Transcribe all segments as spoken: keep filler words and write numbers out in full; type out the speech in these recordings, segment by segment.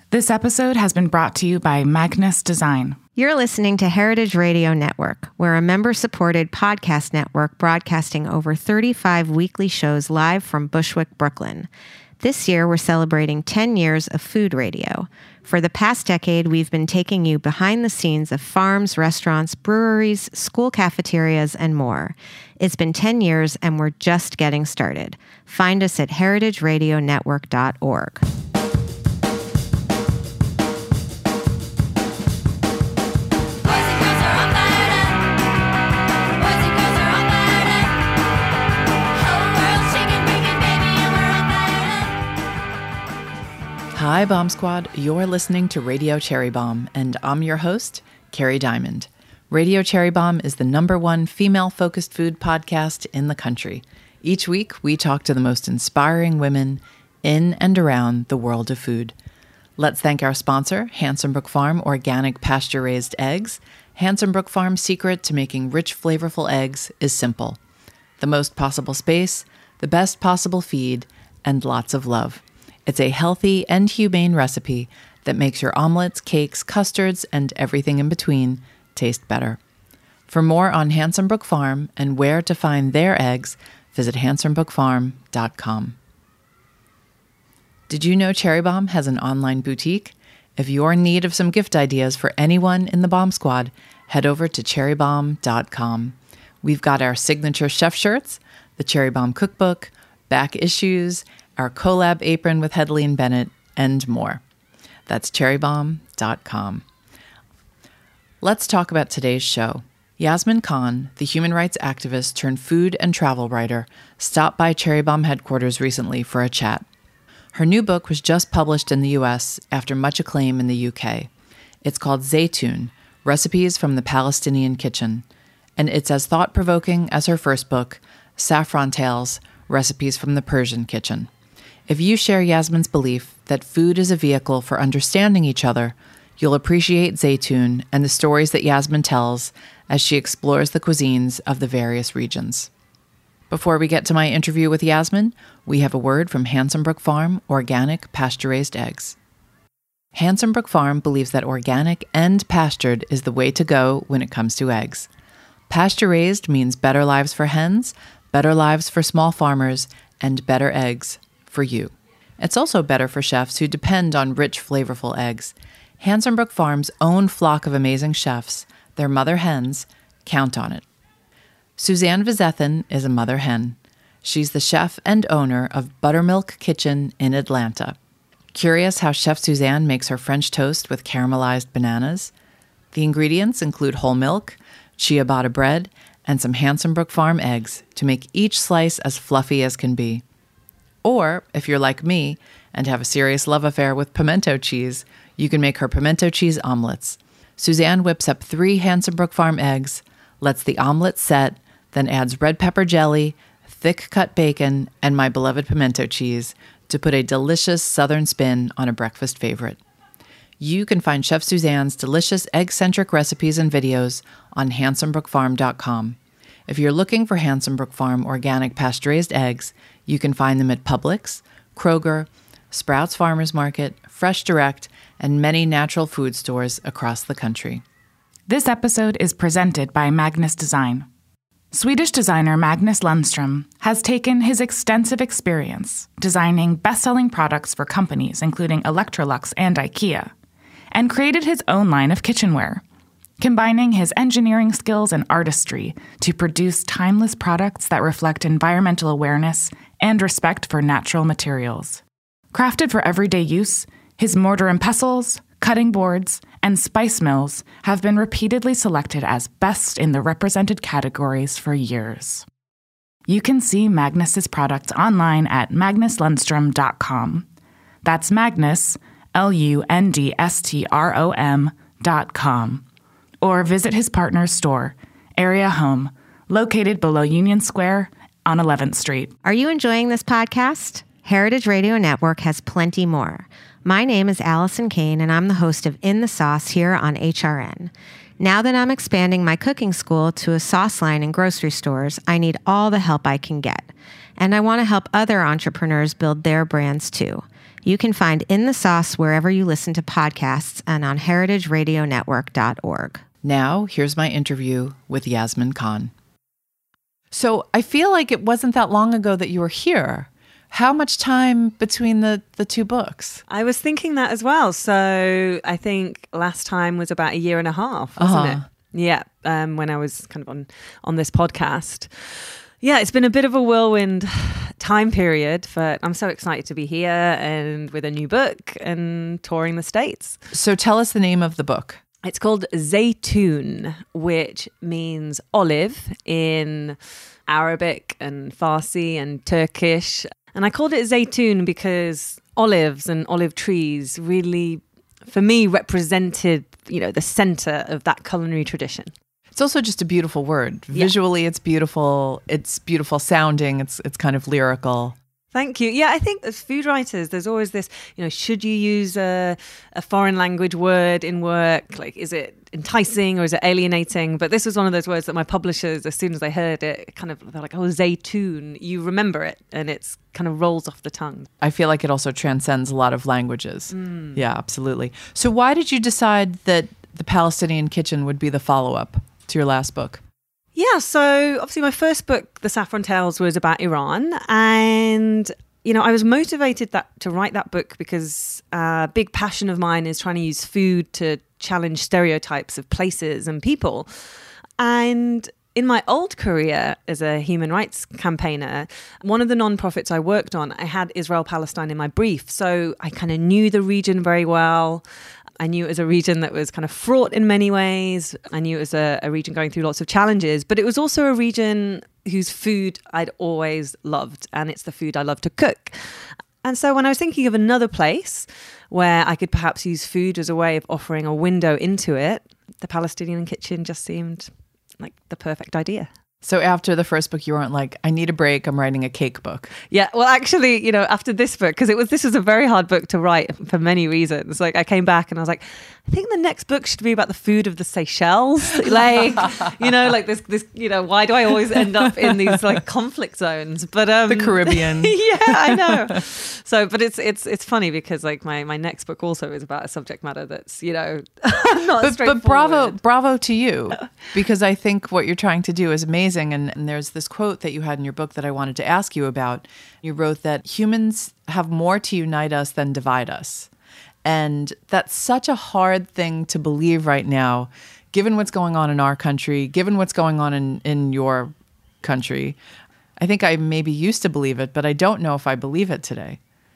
This episode has been brought to you by Magnus Design. You're listening to Heritage Radio Network. We're a member-supported podcast network broadcasting over thirty-five weekly shows live from Bushwick, Brooklyn. This year, we're celebrating ten years of food radio. For the past decade, we've been taking you behind the scenes of farms, restaurants, breweries, school cafeterias, and more. It's been ten years, and we're just getting started. Find us at heritage radio network dot org. Hi, Bomb Squad. You're listening to Radio Cherry Bomb, and I'm your host, Carrie Diamond. Radio Cherry Bomb is the number one female-focused food podcast in the country. Each week, we talk to the most inspiring women in and around the world of food. Let's thank our sponsor, Hanson Brook Farm Organic Pasture-Raised Eggs. Hanson Brook Farm's secret to making rich, flavorful eggs is simple. The most possible space, the best possible feed, and lots of love. It's a healthy and humane recipe that makes your omelets, cakes, custards, and everything in between taste better. For more on Hanson Brook Farm and where to find their eggs, visit hanson brook farm dot com. Did you know Cherry Bomb has an online boutique? If you're in need of some gift ideas for anyone in the Bomb Squad, head over to cherry bomb dot com. We've got our signature chef shirts, the Cherry Bomb cookbook, back issues, our collab apron with Hedley and Bennett, and more. That's cherry bomb dot com. Let's talk about today's show. Yasmin Khan, the human rights activist turned food and travel writer, stopped by Cherry Bomb headquarters recently for a chat. Her new book was just published in the U S after much acclaim in the U K. It's called Zaytoun, Recipes from the Palestinian Kitchen, and it's as thought-provoking as her first book, Saffron Tales, Recipes from the Persian Kitchen. If you share Yasmin's belief that food is a vehicle for understanding each other, you'll appreciate Zaytoun and the stories that Yasmin tells as she explores the cuisines of the various regions. Before we get to my interview with Yasmin, we have a word from Hanson Brook Farm Organic Pasture-Raised Eggs. Hanson Brook Farm believes that organic and pastured is the way to go when it comes to eggs. Pasture-raised means better lives for hens, better lives for small farmers, and better eggs for you. It's also better for chefs who depend on rich, flavorful eggs. Hanson Brook Farm's own flock of amazing chefs, their mother hens, count on it. Suzanne Vizethin is a mother hen. She's the chef and owner of Buttermilk Kitchen in Atlanta. Curious how Chef Suzanne makes her French toast with caramelized bananas? The ingredients include whole milk, ciabatta bread, and some Hanson Brook Farm eggs to make each slice as fluffy as can be. Or, if you're like me and have a serious love affair with pimento cheese, you can make her pimento cheese omelets. Suzanne whips up three Hanson Brook Farm eggs, lets the omelet set, then adds red pepper jelly, thick-cut bacon, and my beloved pimento cheese to put a delicious southern spin on a breakfast favorite. You can find Chef Suzanne's delicious egg-centric recipes and videos on hanson brook farm dot com. If you're looking for Hanson Brook Farm organic pasture-raised eggs, you can find them at Publix, Kroger, Sprouts Farmers Market, Fresh Direct, and many natural food stores across the country. This episode is presented by Magnus Design. Swedish designer Magnus Lundström has taken his extensive experience designing best-selling products for companies including Electrolux and IKEA, and created his own line of kitchenware, combining his engineering skills and artistry to produce timeless products that reflect environmental awareness and respect for natural materials. Crafted for everyday use, his mortar and pestles, cutting boards, and spice mills have been repeatedly selected as best in the represented categories for years. You can see Magnus's products online at magnus lundstrom dot com. That's Magnus, L U N D S T R O M dot com. Or visit his partner's store, Area Home, located below Union Square on eleventh Street. Are you enjoying this podcast? Heritage Radio Network has plenty more. My name is Allison Kane, and I'm the host of In the Sauce here on H R N. Now that I'm expanding my cooking school to a sauce line in grocery stores, I need all the help I can get. And I want to help other entrepreneurs build their brands too. You can find In the Sauce wherever you listen to podcasts and on heritage radio network dot org. Now, here's my interview with Yasmin Khan. So I feel like it wasn't that long ago that you were here. How much time between the, the two books? I was thinking that as well. So I think last time was about a year and a half, wasn't Uh-huh. it? Yeah, um, when I was kind of on, on this podcast. Yeah, it's been a bit of a whirlwind time period, but I'm so excited to be here and with a new book and touring the States. So tell us the name of the book. It's called Zaytoon, which means olive in Arabic and Farsi and Turkish. And I called it Zaytoon because olives and olive trees really, for me, represented, you know, the center of that culinary tradition. It's also just a beautiful word. Yeah. Visually, it's beautiful. It's beautiful sounding. It's it's kind of lyrical. Thank you. Yeah, I think as food writers, there's always this, you know, should you use a, a foreign language word in work? Like, is it enticing or is it alienating? But this was one of those words that my publishers, as soon as they heard it, kind of, they're like, oh, Zaytoon, you remember it. And it's kind of rolls off the tongue. I feel like it also transcends a lot of languages. Mm. Yeah, absolutely. So why did you decide that The Palestinian Kitchen would be the follow-up to your last book? Yeah, so obviously my first book, The Saffron Tales, was about Iran. And, you know, I was motivated that to write that book because a big passion of mine is trying to use food to challenge stereotypes of places and people. And in my old career as a human rights campaigner, one of the nonprofits I worked on, I had Israel-Palestine in my brief. So I kind of knew the region very well. I knew it was a region that was kind of fraught in many ways. I knew it was a, a region going through lots of challenges, but it was also a region whose food I'd always loved, and it's the food I love to cook. And so when I was thinking of another place where I could perhaps use food as a way of offering a window into it, the Palestinian Kitchen just seemed like the perfect idea. So after the first book, you weren't like, I need a break, I'm writing a cake book. Yeah, well, actually, you know, after this book, because it was this was a very hard book to write for many reasons. Like, I came back and I was like, I think the next book should be about the food of the Seychelles. Like, you know, like this, this, you know, why do I always end up in these like conflict zones? But um, the Caribbean. Yeah, I know. So, but it's it's it's funny because like my my next book also is about a subject matter that's, you know, not but, straightforward. but bravo, bravo to you, because I think what you're trying to do is amazing. And, and there's this quote that you had in your book that I wanted to ask you about. You wrote that humans have more to unite us than divide us. And that's such a hard thing to believe right now, given what's going on in our country, given what's going on in, in your country. I think I maybe used to believe it, but I don't know if I believe it today.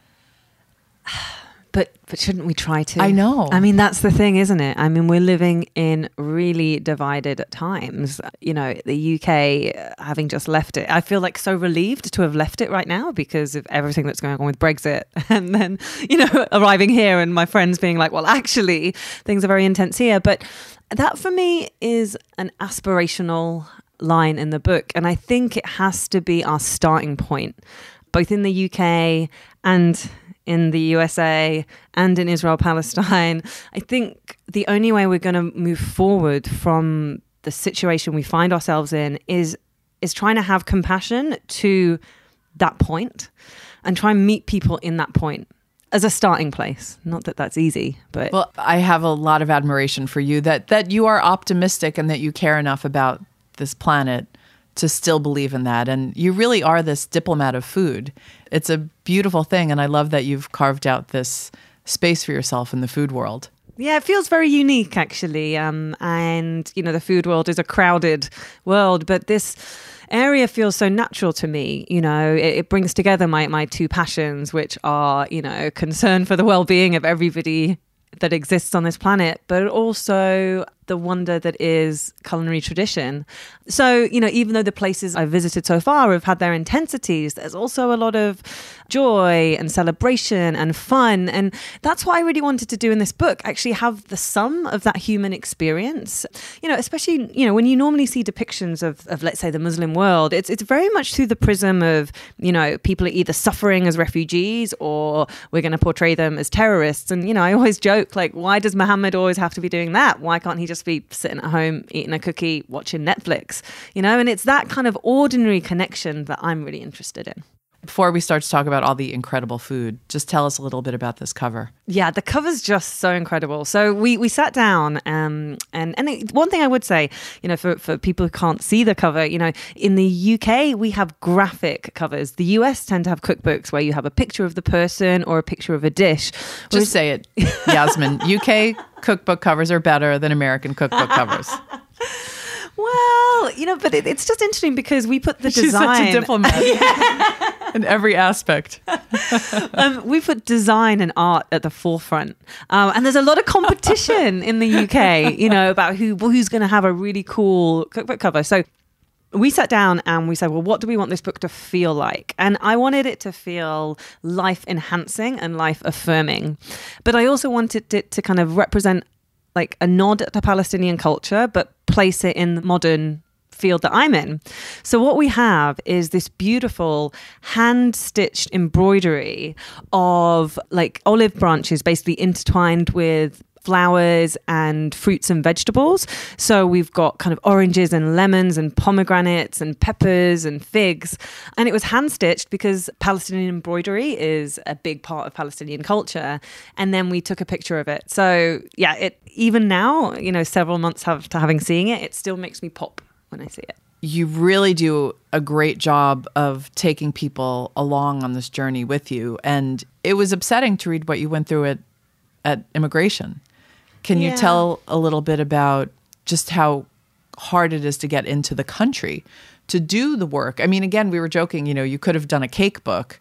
But but shouldn't we try to? I know. I mean, that's the thing, isn't it? I mean, we're living in really divided times. You know, the U K, uh, having just left it, I feel like so relieved to have left it right now because of everything that's going on with Brexit. And then, you know, arriving here and my friends being like, well, actually, things are very intense here. But that for me is an aspirational line in the book. And I think it has to be our starting point, both in the U K and in the U S A and in Israel, Palestine. I think the only way we're going to move forward from the situation we find ourselves in is is trying to have compassion to that point and try and meet people in that point as a starting place. Not that that's easy, but... Well, I have a lot of admiration for you that that you are optimistic and that you care enough about this planet to still believe in that. And you really are this diplomat of food. It's a beautiful thing. And I love that you've carved out this space for yourself in the food world. Yeah, it feels very unique, actually. Um, and, you know, the food world is a crowded world, but this area feels so natural to me. You know, it, it brings together my, my two passions, which are, you know, concern for the well-being of everybody that exists on this planet, but also the wonder that is culinary tradition. So, you know, even though the places I've visited so far have had their intensities, there's also a lot of joy and celebration and fun. And that's what I really wanted to do in this book, actually have the sum of that human experience. You know, especially, you know, when you normally see depictions of, of let's say, the Muslim world, it's it's very much through the prism of, you know, people are either suffering as refugees or we're going to portray them as terrorists. And, you know, I always joke, like, why does Muhammad always have to be doing that? Why can't he just be sitting at home, eating a cookie, watching Netflix? You know, and it's that kind of ordinary connection that I'm really interested in. Before we start to talk about all the incredible food, just tell us a little bit about this cover. Yeah, the cover's just so incredible. So we we sat down, um, and and it, one thing I would say, you know, for, for people who can't see the cover, you know, in the U K we have graphic covers. The U S tend to have cookbooks where you have a picture of the person or a picture of a dish. Just say it, Yasmin. U K cookbook covers are better than American cookbook covers. Well, you know, but it, it's just interesting because we put the She's design. such a diplomat yeah. in every aspect. um, we put design and art at the forefront, um, and there's a lot of competition in the U K. You know, about who who's going to have a really cool cookbook cover. So we sat down and we said, well, what do we want this book to feel like? And I wanted it to feel life enhancing and life affirming, but I also wanted it to kind of represent like a nod to Palestinian culture, but place it in the modern field that I'm in. So what we have is this beautiful hand-stitched embroidery of like olive branches basically intertwined with flowers and fruits and vegetables. So we've got kind of oranges and lemons and pomegranates and peppers and figs. And it was hand stitched because Palestinian embroidery is a big part of Palestinian culture. And then we took a picture of it. So yeah, it even now, you know, several months after having seen it, it still makes me pop when I see it. You really do a great job of taking people along on this journey with you. And it was upsetting to read what you went through at, at immigration. Can you yeah. tell a little bit about just how hard it is to get into the country to do the work? I mean, again, we were joking, you know, you could have done a cake book.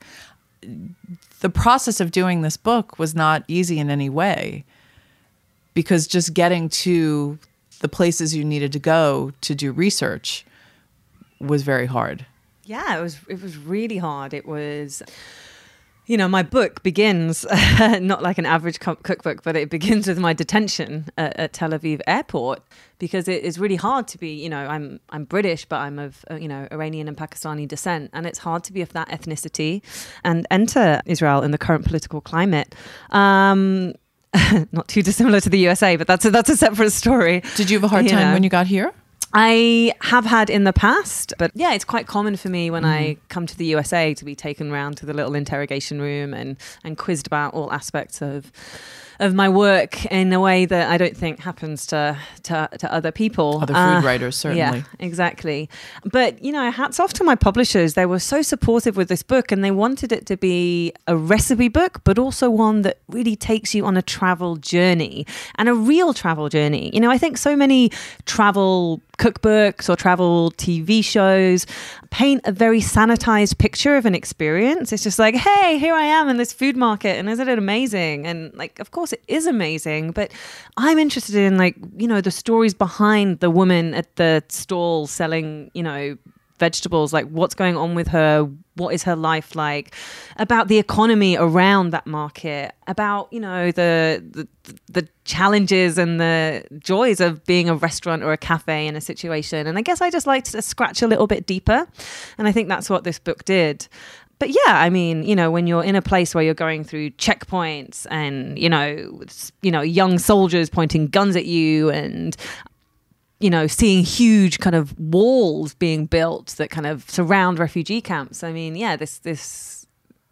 The process of doing this book was not easy in any way because just getting to the places you needed to go to do research was very hard. Yeah, it was, it was really hard. It was... You know, my book begins, not like an average co- cookbook, but it begins with my detention at, at Tel Aviv airport because it is really hard to be, you know, I'm I'm British, but I'm of, uh, you know, Iranian and Pakistani descent. And it's hard to be of that ethnicity and enter Israel in the current political climate. Um, not too dissimilar to the U S A, but that's a, that's a separate story. Did you have a hard you time know. when you got here? I have had in the past, but yeah, it's quite common for me when Mm-hmm. I come to the U S A to be taken around to the little interrogation room and, and quizzed about all aspects of of my work in a way that I don't think happens to to, to other people. Other food Uh, writers, certainly. Yeah, exactly. But, you know, hats off to my publishers. They were so supportive with this book and they wanted it to be a recipe book, but also one that really takes you on a travel journey and a real travel journey. You know, I think so many travel cookbooks or travel T V shows paint a very sanitized picture of an experience. It's just like, hey, here I am in this food market and isn't it amazing? And like, of course it is amazing, but I'm interested in like, you know, the stories behind the woman at the stall selling, you know, vegetables, like what's going on with her, what is her life like, about the economy around that market, about, you know, the, the the challenges and the joys of being a restaurant or a cafe in a situation. And I guess I just like to scratch a little bit deeper. And I think that's what this book did. But yeah, I mean, you know, when you're in a place where you're going through checkpoints and, you know, you know, young soldiers pointing guns at you and, you know, seeing huge kind of walls being built that kind of surround refugee camps. I mean, yeah, this, this,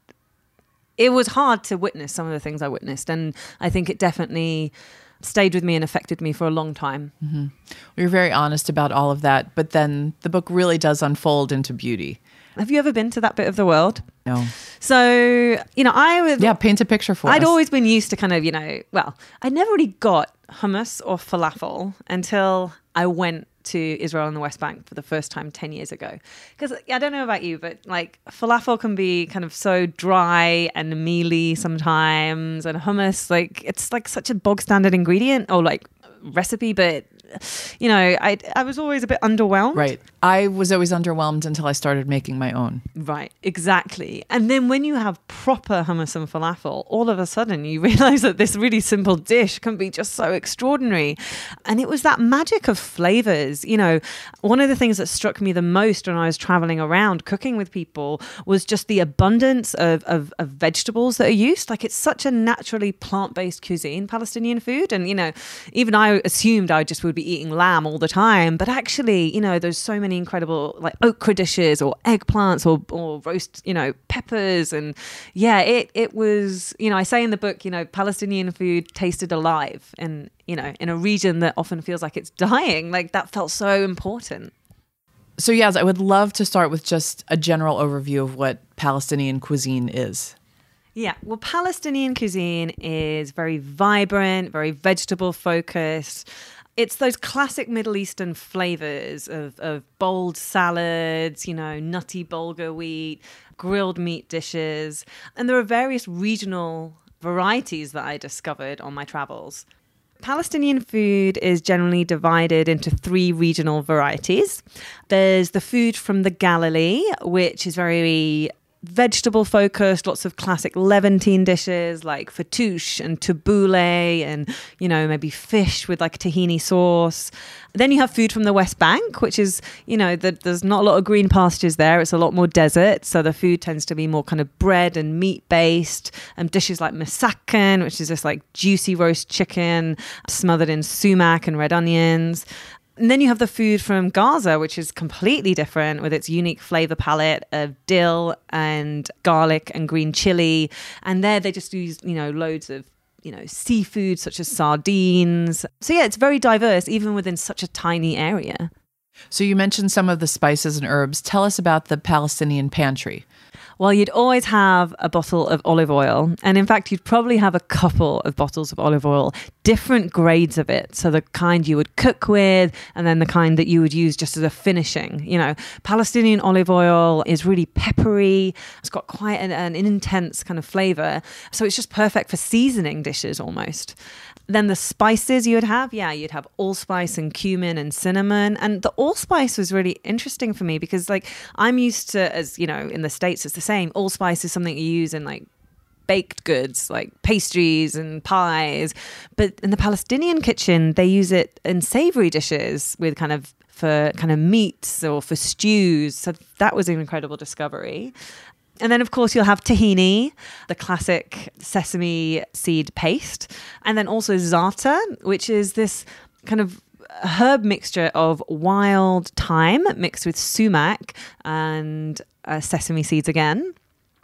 it was hard to witness some of the things I witnessed. And I think it definitely stayed with me and affected me for a long time. Mm-hmm. You're very honest about all of that, but then the book really does unfold into beauty. Have you ever been to that bit of the world? No. So, you know, I was... Yeah, paint a picture for I'd us. always been used to kind of, you know, well, I never really got hummus or falafel until I went to Israel and the West Bank for the first time ten years ago. Because I don't know about you, but like falafel can be kind of so dry and mealy sometimes. And hummus, like, it's like such a bog standard ingredient or like recipe, but... You know, I I was always a bit underwhelmed. Right. I was always underwhelmed until I started making my own. Right, exactly. And then when you have proper hummus and falafel, all of a sudden you realize that this really simple dish can be just so extraordinary. And it was that magic of flavors. You know, one of the things that struck me the most when I was traveling around cooking with people was just the abundance of, of, of vegetables that are used. Like, it's such a naturally plant-based cuisine, Palestinian food. And, you know, even I assumed I just would be eating lamb all the time, but actually, you know, there's so many many incredible like okra dishes or eggplants or or roast, you know, peppers. And yeah, it it was, you know, I say in the book, you know, Palestinian food tasted alive, and, you know, in a region that often feels like it's dying, like that felt so important. So Yaz, I would love to start with just a general overview of what Palestinian cuisine is. Yeah, well, Palestinian cuisine is very vibrant, very vegetable focused. It's those classic Middle Eastern flavors of, of bold salads, you know, nutty bulgur wheat, grilled meat dishes. And there are various regional varieties that I discovered on my travels. Palestinian food is generally divided into three regional varieties. There's the food from the Galilee, which is very vegetable focused, lots of classic Levantine dishes like fattoush and tabbouleh and, you know, maybe fish with like tahini sauce. Then you have food from the West Bank, which is, you know, the, there's not a lot of green pastures there. It's a lot more desert. So the food tends to be more kind of bread and meat based, and dishes like masakan, which is just like juicy roast chicken smothered in sumac and red onions. And then you have the food from Gaza, which is completely different with its unique flavor palette of dill and garlic and green chili. And there they just use, you know, loads of, you know, seafood such as sardines. So yeah, it's very diverse, even within such a tiny area. So you mentioned some of the spices and herbs. Tell us about the Palestinian pantry. Well, you'd always have a bottle of olive oil. And in fact, you'd probably have a couple of bottles of olive oil, different grades of it. So the kind you would cook with, and then the kind that you would use just as a finishing. You know, Palestinian olive oil is really peppery. It's got quite an, an intense kind of flavor. So it's just perfect for seasoning dishes almost. Then the spices you would have, yeah, you'd have allspice and cumin and cinnamon. And the allspice was really interesting for me because, like, I'm used to, as you know, in the States, it's the same. Allspice is something you use in like baked goods, like pastries and pies. But in the Palestinian kitchen, they use it in savory dishes with kind of for kind of meats or for stews. So that was an incredible discovery. And then, of course, you'll have tahini, the classic sesame seed paste. And then also za'atar, which is this kind of herb mixture of wild thyme mixed with sumac and uh, sesame seeds again.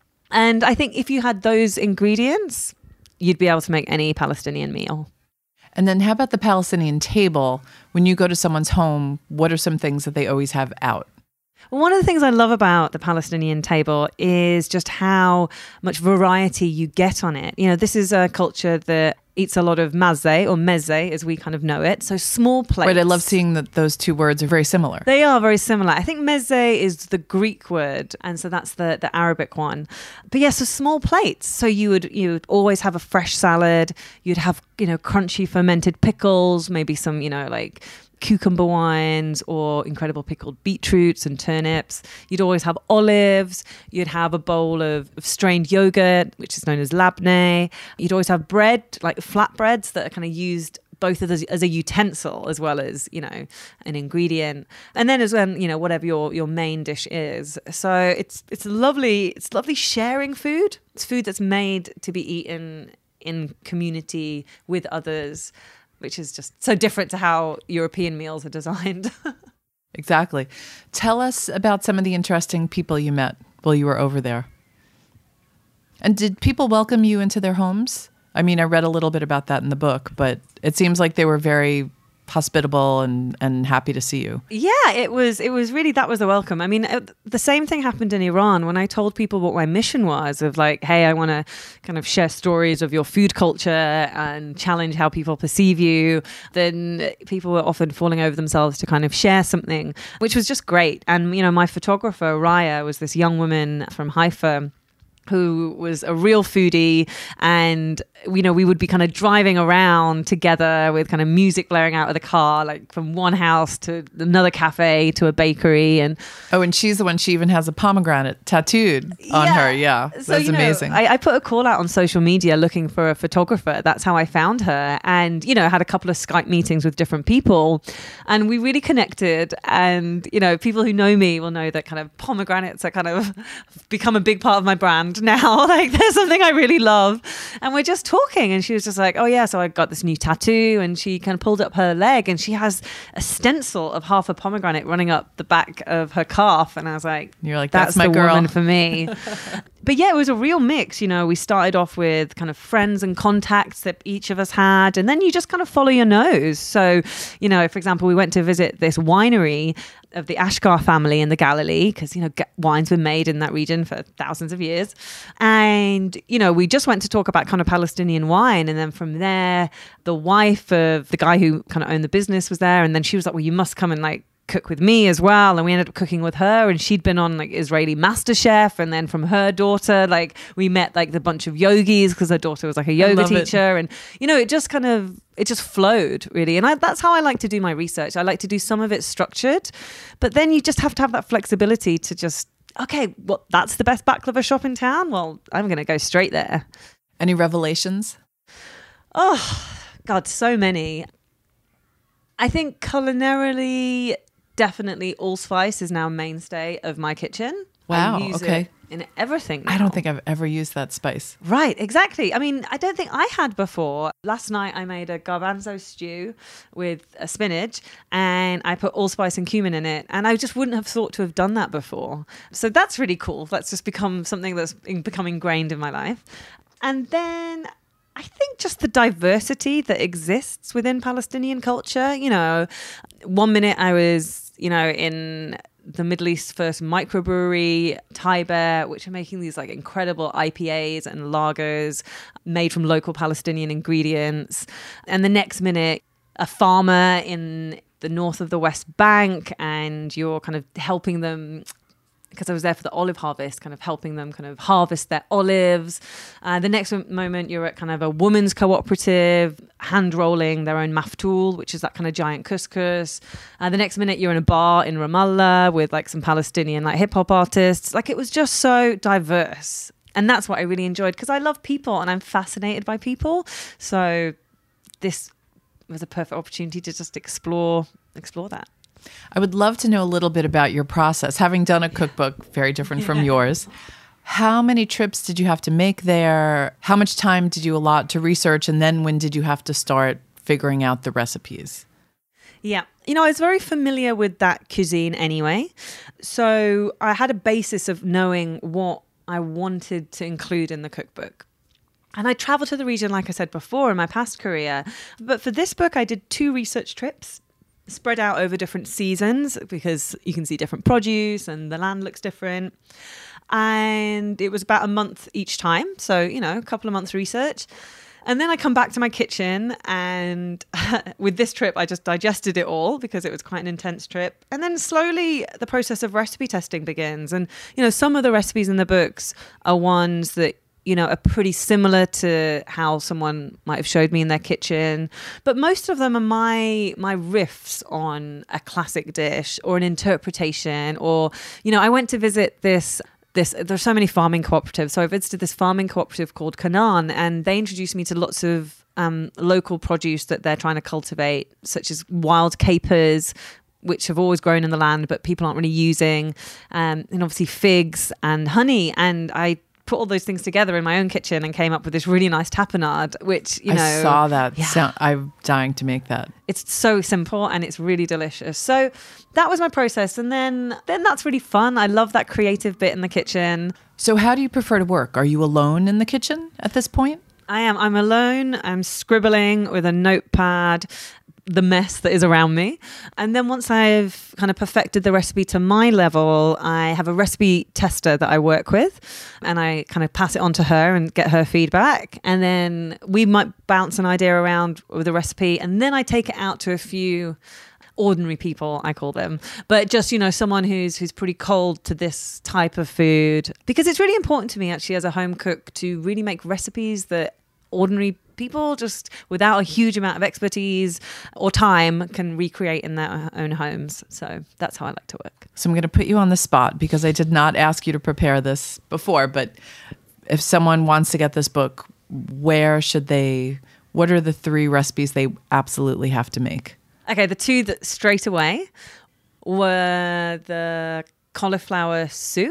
And I think if you had those ingredients, you'd be able to make any Palestinian meal. And then how about the Palestinian table? When you go to someone's home, what are some things that they always have out? One of the things I love about the Palestinian table is just how much variety you get on it. You know, this is a culture that eats a lot of mazeh or meze as we kind of know it. So small plates. Right, I love seeing that those two words are very similar. They are very similar. I think meze is the Greek word, and so that's the, the Arabic one. But yeah, so small plates. So you would you would always have a fresh salad. You'd have, you know, crunchy fermented pickles, maybe some, you know, like cucumber wines or incredible pickled beetroots and turnips. You'd always have olives. You'd have a bowl of, of strained yogurt, which is known as labneh. You'd always have bread, like flatbreads that are kind of used both as, as a utensil as well as, you know, an ingredient. And then as well, you know, whatever your, your main dish is. So it's it's lovely, it's lovely sharing food. It's food that's made to be eaten in community with others, which is just so different to how European meals are designed. Exactly. Tell us about some of the interesting people you met while you were over there. And did people welcome you into their homes? I mean, I read a little bit about that in the book, but it seems like they were very hospitable and, and happy to see you. Yeah, it was it was really, that was the welcome. I mean, it, the same thing happened in Iran when I told people what my mission was of like, hey, I want to kind of share stories of your food culture and challenge how people perceive you. Then people were often falling over themselves to kind of share something, which was just great. And, you know, my photographer, Raya, was this young woman from Haifa who was a real foodie, and you know, we would be kind of driving around together with kind of music blaring out of the car, like from one house to another cafe to a bakery. And oh, and she's the one, she even has a pomegranate tattooed on yeah. her. Yeah, so, that's you know, amazing. I, I put a call out on social media looking for a photographer. That's how I found her, and you know, had a couple of Skype meetings with different people, and we really connected. And you know, people who know me will know that kind of pomegranates are kind of become a big part of my brand. around now. Like there's something I really love. And we're just talking and she was just like, oh yeah, so I got this new tattoo, and she kind of pulled up her leg and she has a stencil of half a pomegranate running up the back of her calf. And I was like, you're like, that's, that's my the girl. woman for me. But yeah, it was a real mix. You know, we started off with kind of friends and contacts that each of us had, and then you just kind of follow your nose. So, you know, for example, we went to visit this winery of the Ashgar family in the Galilee, because, you know, wine's been made in that region for thousands of years. And, you know, we just went to talk about kind of Palestinian wine. And then from there, the wife of the guy who kind of owned the business was there. And then she was like, well, you must come and like cook with me as well. And we ended up cooking with her, and she'd been on like Israeli MasterChef. And then from her daughter, like we met like the bunch of yogis, because her daughter was like a yoga teacher. It. And, you know, it just kind of, it just flowed really. And I, that's how I like to do my research. I like to do some of it structured, but then you just have to have that flexibility to just, okay, well, that's the best baklava shop in town. Well, I'm going to go straight there. Any revelations? Oh, God, so many. I think culinarily, definitely allspice is now a mainstay of my kitchen. Wow, I use okay. it in everything now. I don't think I've ever used that spice. Right, exactly. I mean, I don't think I had before. Last night I made a garbanzo stew with a spinach, and I put allspice and cumin in it, and I just wouldn't have thought to have done that before. So that's really cool. That's just become something that's in, become ingrained in my life. And then I think just the diversity that exists within Palestinian culture. You know, one minute I was, you know, in the Middle East's first microbrewery, Taiber, which are making these like incredible I P As and lagers made from local Palestinian ingredients. And the next minute, a farmer in the north of the West Bank, and you're kind of helping them, because I was there for the olive harvest, kind of helping them kind of harvest their olives. Uh, the next moment, you're at kind of a woman's cooperative, hand rolling their own maftool, which is that kind of giant couscous. Uh, the next minute, you're in a bar in Ramallah with like some Palestinian like hip hop artists. Like it was just so diverse. And that's what I really enjoyed, because I love people and I'm fascinated by people. So this was a perfect opportunity to just explore, explore that. I would love to know a little bit about your process. Having done a cookbook, very different from yours, how many trips did you have to make there? How much time did you allot to research? And then when did you have to start figuring out the recipes? Yeah. You know, I was very familiar with that cuisine anyway. So I had a basis of knowing what I wanted to include in the cookbook. And I traveled to the region, like I said before, in my past career. But for this book, I did two research trips spread out over different seasons, because you can see different produce and the land looks different. And it was about a month each time. So, you know, a couple of months research. And then I come back to my kitchen, and with this trip, I just digested it all because it was quite an intense trip. And then slowly the process of recipe testing begins. And, you know, some of the recipes in the books are ones that, you know, are pretty similar to how someone might have showed me in their kitchen. But most of them are my my riffs on a classic dish or an interpretation. Or, you know, I went to visit this, this there's so many farming cooperatives. So I visited this farming cooperative called Canaan, and they introduced me to lots of um, local produce that they're trying to cultivate, such as wild capers, which have always grown in the land, but people aren't really using, um, and obviously figs and honey. And I put all those things together in my own kitchen and came up with this really nice tapenade, which, you know, I saw that. Yeah. So, I'm dying to make that. It's so simple and it's really delicious. So that was my process. And then, then that's really fun. I love that creative bit in the kitchen. So how do you prefer to work? Are you alone in the kitchen at this point? I am. I'm alone. I'm scribbling with a notepad, the mess that is around me. And then once I've kind of perfected the recipe to my level, I have a recipe tester that I work with, and I kind of pass it on to her and get her feedback. And then we might bounce an idea around with the recipe, and then I take it out to a few ordinary people, I call them, but just, you know, someone who's who's pretty cold to this type of food, because it's really important to me actually as a home cook to really make recipes that ordinary people, just without a huge amount of expertise or time, can recreate in their own homes. So that's how I like to work. So I'm going to put you on the spot because I did not ask you to prepare this before, but if someone wants to get this book, where should they, what are the three recipes they absolutely have to make? Okay, the two that straight away were the cauliflower soup.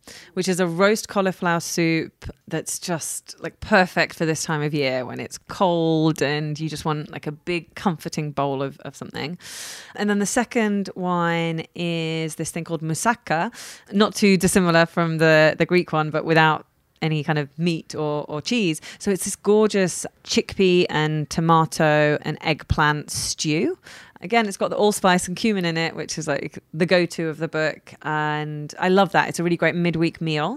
which is a roast cauliflower soup that's just like perfect for this time of year when it's cold and you just want like a big comforting bowl of, of something. And then the second wine is this thing called moussaka, not too dissimilar from the, the Greek one, but without any kind of meat or, or cheese. So it's this gorgeous chickpea and tomato and eggplant stew. Again, it's got the allspice and cumin in it, which is like the go-to of the book. And I love that. It's a really great midweek meal.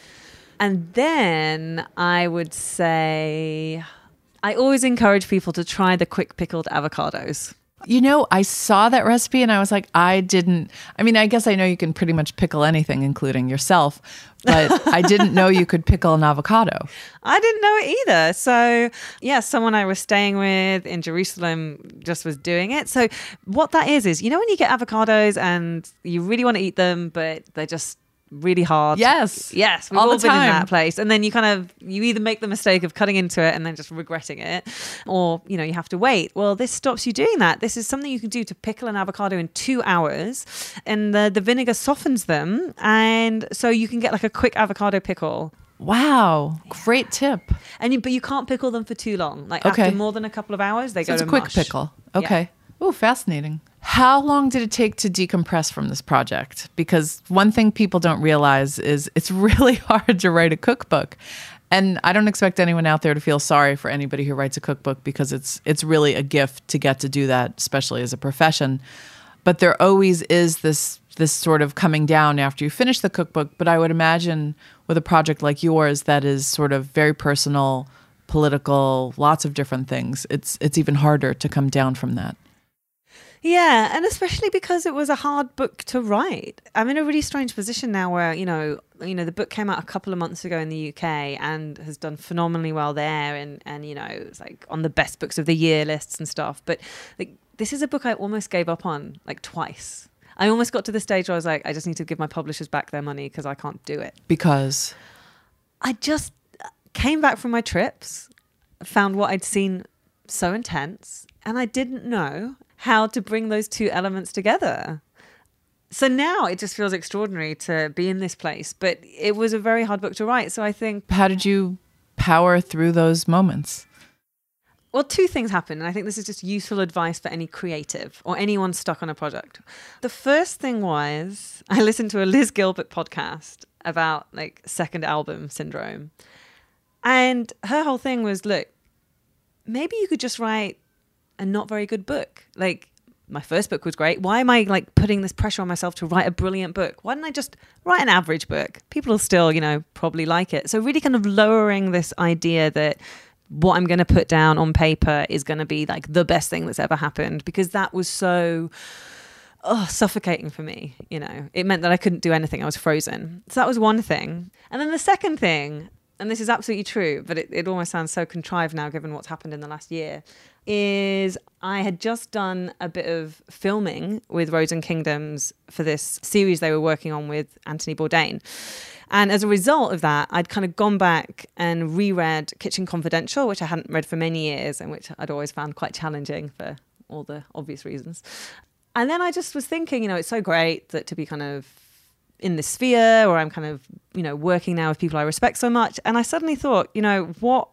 And then I would say I always encourage people to try the quick pickled avocados. You know, I saw that recipe and I was like, I didn't, I mean, I guess I know you can pretty much pickle anything, including yourself, but I didn't know you could pickle an avocado. I didn't know it either. So yeah, someone I was staying with in Jerusalem just was doing it. So what that is, is, you know, when you get avocados and you really want to eat them, but they're just really hard. Yes. Yes. We've all, all the been time. in that place. And then you kind of, you either make the mistake of cutting into it and then just regretting it, or, you know, you have to wait. Well, this stops you doing that. This is something you can do to pickle an avocado in two hours and the, the vinegar softens them. And so you can get like a quick avocado pickle. Wow. Great tip. And you, but you can't pickle them for too long. Like Okay. after more than a couple of hours, they So go it's to a quick mush. pickle. Okay. Oh, fascinating. How long did it take to decompress from this project? Because one thing people don't realize is it's really hard to write a cookbook. And I don't expect anyone out there to feel sorry for anybody who writes a cookbook, because it's it's really a gift to get to do that, especially as a profession. But there always is this this sort of coming down after you finish the cookbook. But I would imagine with a project like yours that is sort of very personal, political, lots of different things, it's it's even harder to come down from that. Yeah, and especially because it was a hard book to write. I'm in a really strange position now where, you know, you know, the book came out a couple of months ago in the U K and has done phenomenally well there, and and you know, it's like on the best books of the year lists and stuff. But like, this is a book I almost gave up on like twice. I almost got to the stage where I was like, I just need to give my publishers back their money because I can't do it. Because I just came back from my trips, found what I'd seen so intense, and I didn't know how to bring those two elements together. So now it just feels extraordinary to be in this place, but it was a very hard book to write. So I think, how did you power through those moments? well, two things happened, and I think this is just useful advice for any creative or anyone stuck on a project. The first thing was I listened to a Liz Gilbert podcast about like second album syndrome, and her whole thing was, look, maybe you could just write a not very good book. Like, my first book was great. Why am I like putting this pressure on myself to write a brilliant book? Why don't I just write an average book? People will still, you know, probably like it. So really kind of lowering this idea that what I'm going to put down on paper is going to be like the best thing that's ever happened, because that was so oh, suffocating for me. You know, it meant that I couldn't do anything. I was frozen. So that was one thing. And then the second thing, and this is absolutely true, but it, it almost sounds so contrived now given what's happened in the last year, is I had just done a bit of filming with Roads and Kingdoms for this series they were working on with Anthony Bourdain. And as a result of that, I'd kind of gone back and reread Kitchen Confidential, which I hadn't read for many years and which I'd always found quite challenging for all the obvious reasons. And then I just was thinking, you know, it's so great that to be kind of in this sphere, or I'm kind of, you know, working now with people I respect so much. And I suddenly thought, you know, what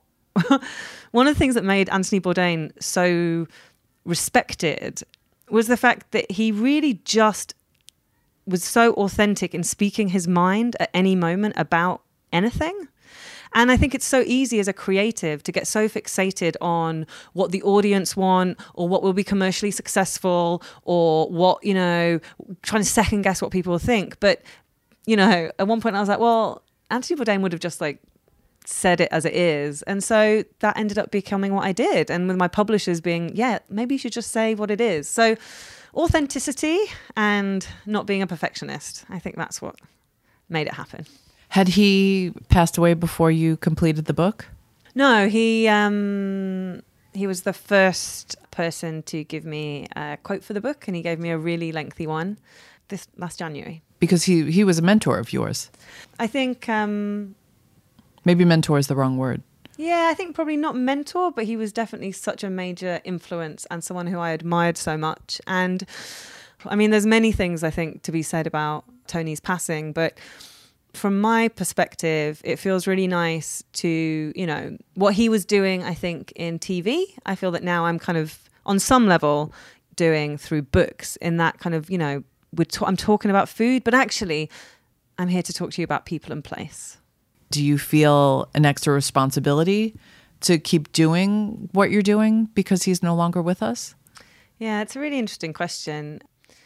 one of the things that made Anthony Bourdain so respected was the fact that he really just was so authentic in speaking his mind at any moment about anything. And I think it's so easy as a creative to get so fixated on what the audience want, or what will be commercially successful, or what, you know, trying to second guess what people think. But, you know, at one point I was like, well, Anthony Bourdain would have just like said it as it is. And so that ended up becoming what I did. And with my publishers being, yeah, maybe you should just say what it is. So authenticity and not being a perfectionist, I think that's what made it happen. Had he passed away before you completed the book? No, he um, he was the first person to give me a quote for the book, and he gave me a really lengthy one this last January. Because he, he was a mentor of yours. I think... Um, Maybe mentor is the wrong word. Yeah, I think probably not mentor, but he was definitely such a major influence and someone who I admired so much. And I mean, there's many things I think to be said about Tony's passing, but from my perspective, it feels really nice to, you know, what he was doing, I think, in T V. I feel that now I'm kind of on some level doing through books in that kind of, you know, we're t- I'm talking about food, but actually I'm here to talk to you about people and place. Do you feel an extra responsibility to keep doing what you're doing because he's no longer with us? Yeah, it's a really interesting question.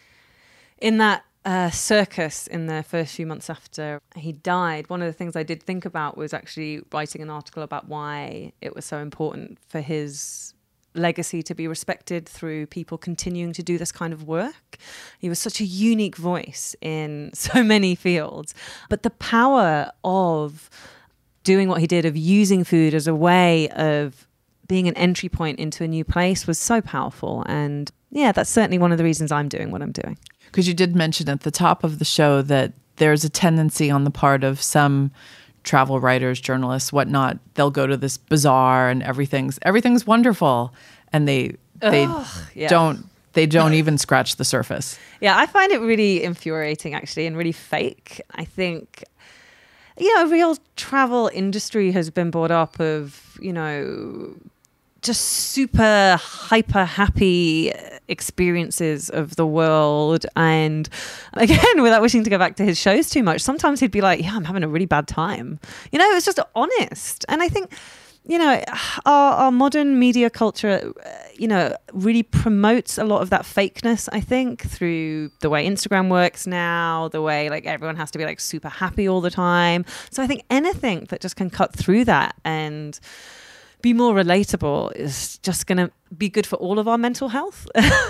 In that uh, circus in the first few months after he died, one of the things I did think about was actually writing an article about why it was so important for his legacy to be respected through people continuing to do this kind of work. He was such a unique voice in so many fields. But the power of doing what he did, of using food as a way of being an entry point into a new place, was so powerful. And yeah, that's certainly one of the reasons I'm doing what I'm doing. Because you did mention at the top of the show that there's a tendency on the part of some travel writers, journalists, whatnot, they'll go to this bazaar and everything's everything's wonderful, and they they Ugh, yeah. don't they don't even scratch the surface. Yeah, I find it really infuriating actually, and really fake. I think, you know, a real travel industry has been brought up of, you know, just super hyper happy experiences of the world. And again, without wishing to go back to his shows too much, sometimes he'd be like, yeah, I'm having a really bad time. You know, it was just honest. And I think, you know, our, our modern media culture, you know, really promotes a lot of that fakeness, I think, through the way Instagram works now, the way like everyone has to be like super happy all the time. So I think anything that just can cut through that and be more relatable is just going to be good for all of our mental health.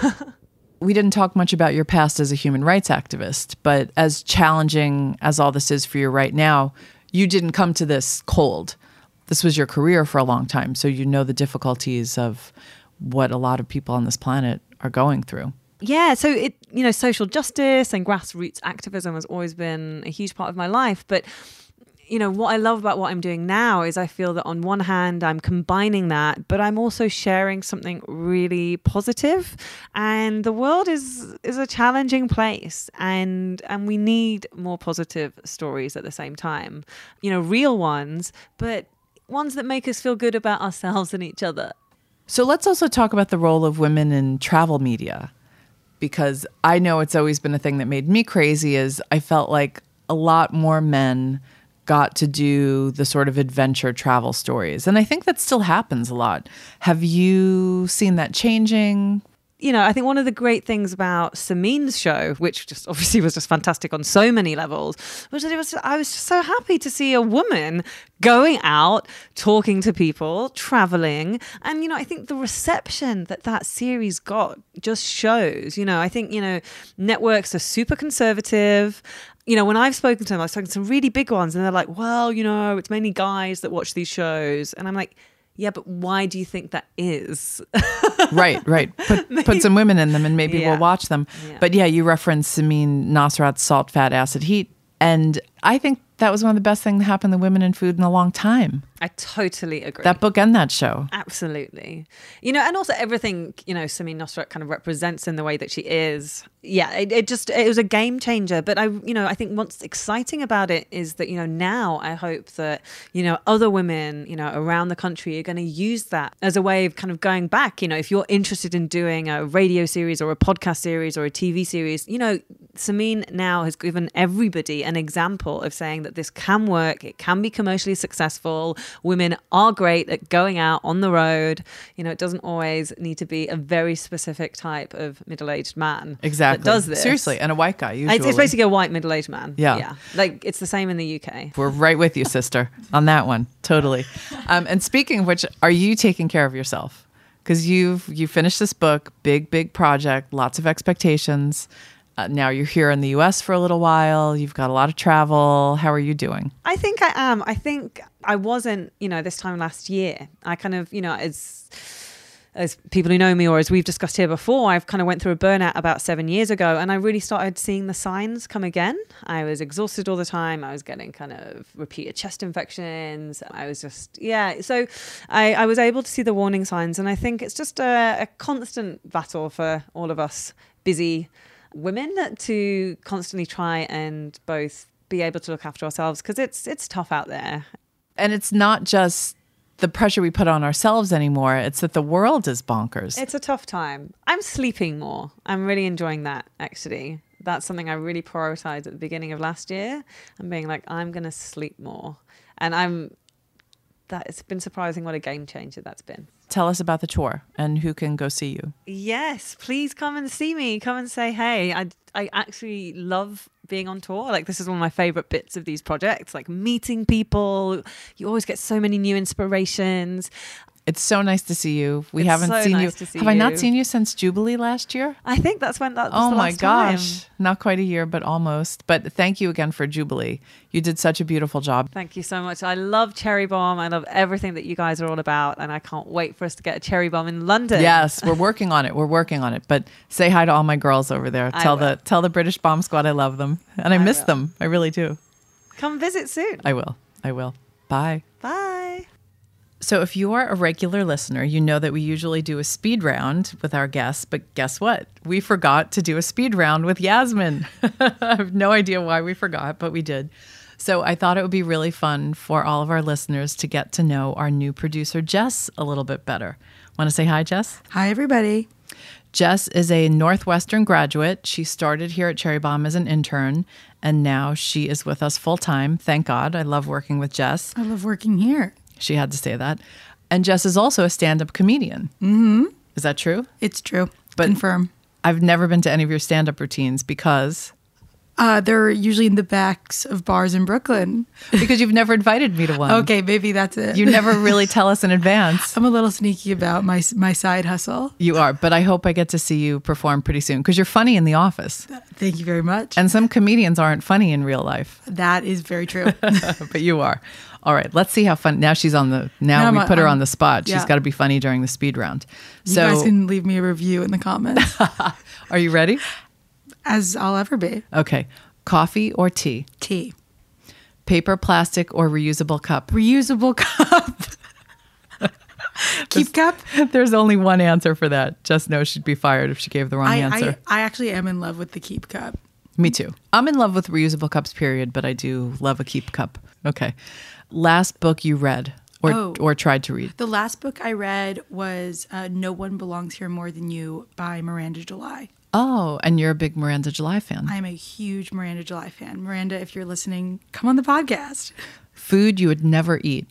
We didn't talk much about your past as a human rights activist, but as challenging as all this is for you right now, you didn't come to this cold. This was your career for a long time, so you know the difficulties of what a lot of people on this planet are going through. Yeah, so it, you know, social justice and grassroots activism has always been a huge part of my life, but you know, what I love about what I'm doing now is I feel that on one hand, I'm combining that, but I'm also sharing something really positive. And the world is is a challenging place, and and we need more positive stories at the same time. You know, real ones, but ones that make us feel good about ourselves and each other. So let's also talk about the role of women in travel media, because I know it's always been a thing that made me crazy. Is I felt like a lot more men got to do the sort of adventure travel stories. And I think that still happens a lot. Have you seen that changing? You know, I think one of the great things about Samin's show, which just obviously was just fantastic on so many levels, was that it was, I was just so happy to see a woman going out, talking to people, traveling. And, you know, I think the reception that that series got just shows, you know, I think, you know, networks are super conservative. You know, when I've spoken to them, I've spoken to some really big ones, and they're like, well, you know, it's mainly guys that watch these shows. And I'm like, yeah, but why do you think that is? Right, right. Put, put some women in them and maybe Yeah. we'll watch them. Yeah. But yeah, you referenced Samin Nosrat's Salt, Fat, Acid, Heat. And I think that was one of the best things that happened to women in food in a long time. I totally agree. That book and that show. Absolutely. You know, and also everything, you know, Samin Nosrat kind of represents in the way that she is. Yeah, it, it just, it was a game changer. But I, you know, I think what's exciting about it is that, you know, now I hope that, you know, other women, you know, around the country are going to use that as a way of kind of going back. You know, if you're interested in doing a radio series or a podcast series or a T V series, you know, Samin now has given everybody an example of saying that this can work, it can be commercially successful. Women are great at going out on the road. You know, it doesn't always need to be a very specific type of middle-aged man Exactly. that does this. Seriously, and a white guy usually. It's, it's basically a white middle-aged man. Yeah. Yeah. Like, it's the same in the U K. We're right with you, sister, on that one. Totally. Um, and speaking of which, are you taking care of yourself? Because you've you finished this book, big, big project, lots of expectations. Uh, now you're here in the U S for a little while. You've got a lot of travel. How are you doing? I think I am. I think I wasn't, you know, this time last year. I kind of, you know, as as people who know me, or as we've discussed here before, I've kind of went through a burnout about seven years ago, and I really started seeing the signs come again. I was exhausted all the time. I was getting kind of repeated chest infections. I was just, yeah. So I, I was able to see the warning signs, and I think it's just a, a constant battle for all of us busy women to constantly try and both be able to look after ourselves, because it's it's tough out there. And it's not just the pressure we put on ourselves anymore. It's that the world is bonkers. It's a tough time. I'm sleeping more. I'm really enjoying that, actually. That's something I really prioritized at the beginning of last year. I'm being like, I'm going to sleep more. And I'm, that it's been surprising what a game changer that's been. Tell us about the tour and who can go see you. Yes, please come and see me. Come and say, hey, I, I actually love being on tour. Like, this is one of my favorite bits of these projects, like meeting people. You always get so many new inspirations. It's so nice to see you. We It's haven't so seen nice you. to see Have I not you. seen you since Jubilee last year? I think that's when that was Oh the my last time. gosh. Not quite a year, but almost. But thank you again for Jubilee. You did such a beautiful job. Thank you so much. I love Cherry Bomb. I love everything that you guys are all about. And I can't wait for us to get a Cherry Bomb in London. Yes, we're working on it. We're working on it. But say hi to all my girls over there. I Tell will. the tell the British Bomb Squad I love them. And I, I miss will. them. I really do. Come visit soon. I will. I will. Bye. Bye. So if you are a regular listener, you know that we usually do a speed round with our guests, but guess what? We forgot to do a speed round with Yasmin. I have no idea why we forgot, but we did. So I thought it would be really fun for all of our listeners to get to know our new producer, Jess, a little bit better. Want to say hi, Jess? Hi, everybody. Jess is a Northwestern graduate. She started here at Cherry Bomb as an intern, and now she is with us full time. Thank God. I love working with Jess. I love working here. She had to say that. And Jess is also a stand-up comedian. Mm-hmm. Is that true? It's true. But- Confirm. I've never been to any of your stand-up routines because Uh, they're usually in the backs of bars in Brooklyn. because you've never invited me to one. Okay, maybe that's it. You never really tell us in advance. I'm a little sneaky about my my side hustle. You are, but I hope I get to see you perform pretty soon because you're funny in the office. Thank you very much. And some comedians aren't funny in real life, that is very true. but you are. All right, let's see how fun. Now she's on the, now Now we I'm- put her I'm- on the spot. She's yeah. got to be funny during the speed round. You So guys can leave me a review in the comments, are you ready? as I'll ever be. Okay. Coffee or tea? Tea. Paper, plastic, or reusable cup? Reusable cup. Keep cup. There's only one answer for that. Just know she'd be fired if she gave the wrong I, answer. I, I actually am in love with the keep cup. Me too. I'm in love with reusable cups, period, but I do love a keep cup. Okay. Last book you read or Oh. or tried to read? The last book I read was uh, No One Belongs Here More Than You by Miranda July. Oh, and you're a big Miranda July fan. I'm a huge Miranda July fan. Miranda, if you're listening, come on the podcast. Food you would never eat.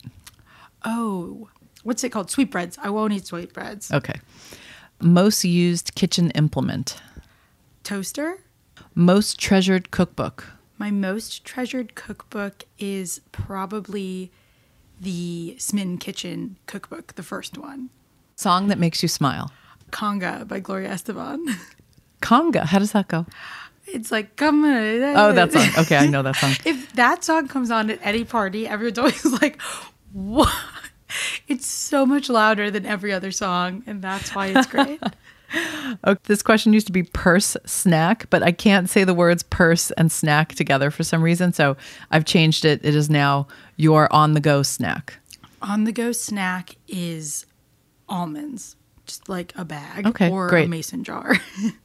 Oh, what's it called? Sweetbreads. I won't eat sweetbreads. Okay. Most used kitchen implement. Toaster. Most treasured cookbook. My most treasured cookbook is probably the Smitten Kitchen cookbook, the first one. Song that makes you smile. Conga by Gloria Estefan. Conga. How does that go? It's like, come on. Oh, that song. Okay, I know that song. If that song comes on at any party, everyone's always like, what? It's so much louder than every other song, and that's why it's great. Oh, this question used to be purse snack, but I can't say the words purse and snack together for some reason. So I've changed it. It is now your on the go snack. On the go snack is almonds, just like a bag Okay, or great. a mason jar.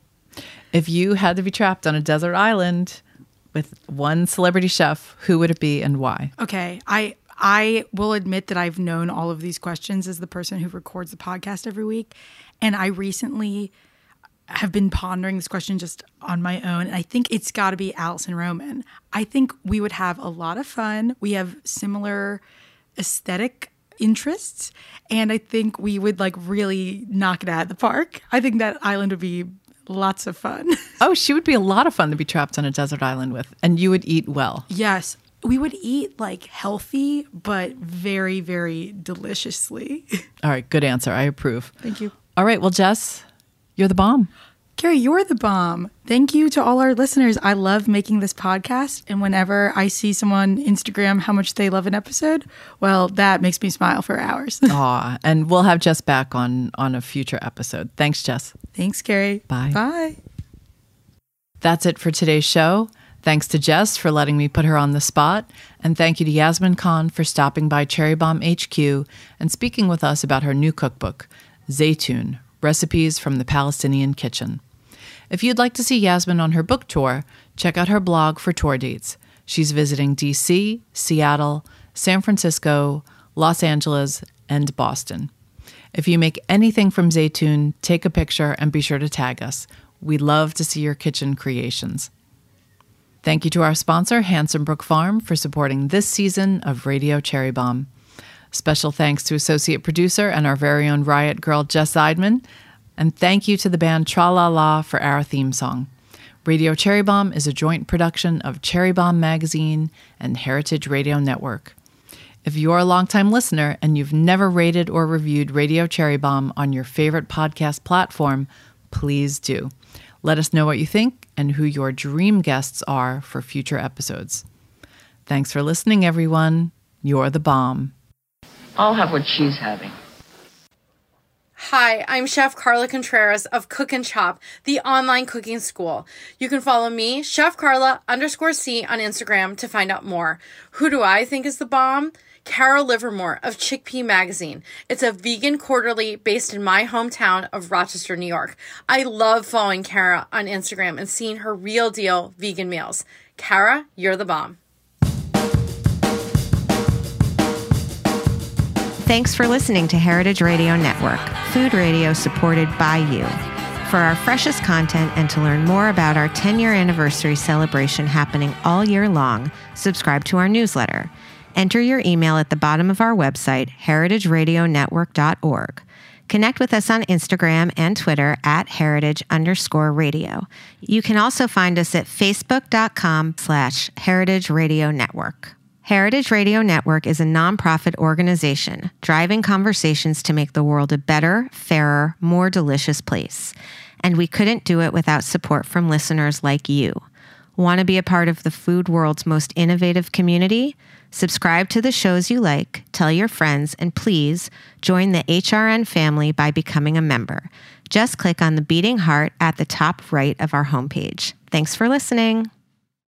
If you had to be trapped on a desert island with one celebrity chef, who would it be and why? Okay, I I will admit that I've known all of these questions as the person who records the podcast every week, and I recently have been pondering this question just on my own, and I think it's got to be Alison Roman. I think we would have a lot of fun. We have similar aesthetic interests, and I think we would like really knock it out of the park. I think that island would be lots of fun. Oh, she would be a lot of fun to be trapped on a desert island with, and you would eat well. Yes. We would eat like healthy, but very, very deliciously. All right, good answer. I approve. Thank you. All right, well, Jess, you're the bomb. Carrie, you're the bomb. Thank you to all our listeners. I love making this podcast. And whenever I see someone Instagram how much they love an episode, well, that makes me smile for hours. Aw, and we'll have Jess back on on a future episode. Thanks, Jess. Thanks, Carrie. Bye. Bye. That's it for today's show. Thanks to Jess for letting me put her on the spot. And thank you to Yasmin Khan for stopping by Cherry Bomb H Q and speaking with us about her new cookbook, Zaytun, Recipes from the Palestinian Kitchen. If you'd like to see Yasmin on her book tour, check out her blog for tour dates. She's visiting D C, Seattle, San Francisco, Los Angeles, and Boston. If you make anything from Zaytun, take a picture and be sure to tag us. We love to see your kitchen creations. Thank you to our sponsor, Hanson Brook Farm, for supporting this season of Radio Cherry Bomb. Special thanks to associate producer and our very own Riot Girl, Jess Seidman. And thank you to the band Tra La La for our theme song. Radio Cherry Bomb is a joint production of Cherry Bomb Magazine and Heritage Radio Network. If you're a longtime listener and you've never rated or reviewed Radio Cherry Bomb on your favorite podcast platform, please do. Let us know what you think and who your dream guests are for future episodes. Thanks for listening, everyone. You're the bomb. I'll have what she's having. Hi, I'm Chef Carla Contreras of Cook and Chop, the online cooking school. You can follow me, Chef Carla underscore C on Instagram to find out more. Who do I think is the bomb? Carol Livermore of Chickpea Magazine. It's a vegan quarterly based in my hometown of Rochester, New York. I love following Kara on Instagram and seeing her real deal vegan meals. Kara, you're the bomb. Thanks for listening to Heritage Radio Network, food radio supported by you. For our freshest content and to learn more about our ten-year anniversary celebration happening all year long, subscribe to our newsletter. Enter your email at the bottom of our website, heritage radio network dot org. Connect with us on Instagram and Twitter at heritage underscore radio. You can also find us at facebook.com slash heritage radio network. Heritage Radio Network is a nonprofit organization driving conversations to make the world a better, fairer, more delicious place. And we couldn't do it without support from listeners like you. Want to be a part of the food world's most innovative community? Subscribe to the shows you like, tell your friends, and please join the H R N family by becoming a member. Just click on the beating heart at the top right of our homepage. Thanks for listening.